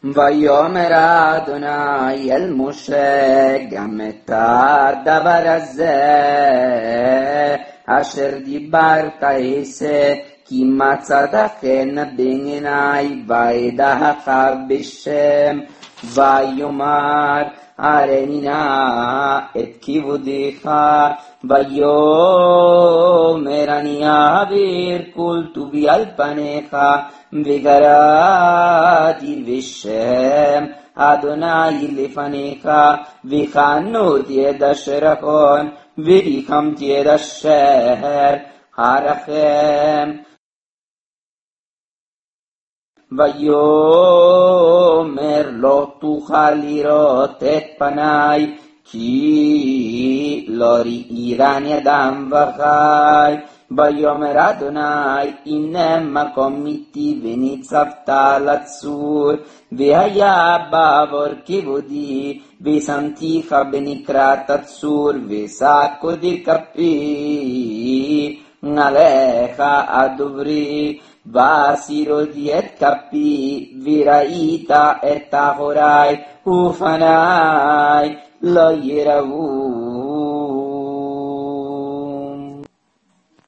ויאמר אדוני אל משה גם את הדבר הזה אשר דיברת אעשה כי מצאת חן בעיני וידעך בשם ויאמר הריני נא את כבודך ויאמר אני אעביר כל טובי על פניך וקראתי בשם אדוני לפניך וחנותי את אשר אחון וריחמתי את אשר הרחם ויאמר לא תוכל לראות את פניי כי לא ראירני אדם וחי ויאמר אדוני הנה מקום איתי וניצבת לצור והיה בעבור כבודי ושמתיך בנקרת הצור ושקותי כפי עליך הדוברי והסירותי את כפי וראית את אחורי ופניי לא יראו